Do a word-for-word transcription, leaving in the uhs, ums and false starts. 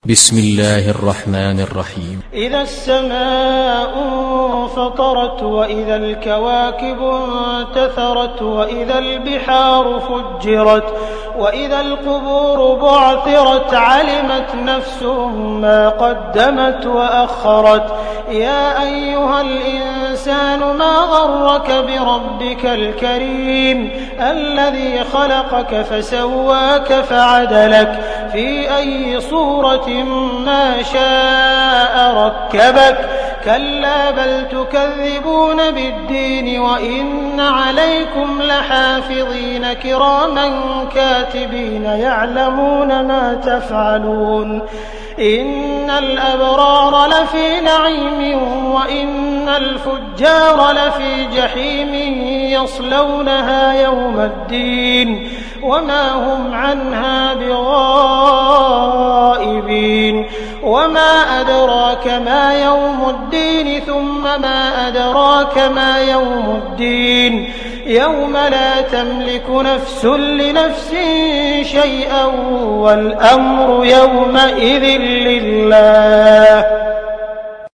بسم الله الرحمن الرحيم. إذا السماء انفطرت وإذا الكواكب انتثرت وإذا البحار فجرت وإذا القبور بعثرت علمت نفس ما قدمت وأخرت. يا أيها الإنسان ما غرك بربك الكريم الذي خلقك فسواك فعدلك في أي صورة ما شاء ركبك. كلا بل تكذبون بالدين وإن عليكم لحافظين كراما كاتبين يعلمون ما تفعلون. إن الأبرار لفي نعيم وإن الفجار لفي جحيم يصلونها يوم الدين وما هم عنها بغائبين. وما أدراك ما يوم الدين ثم ما أدراك ما يوم الدين يوم لا تملك نفس لنفس شيئا والأمر يومئذ لله.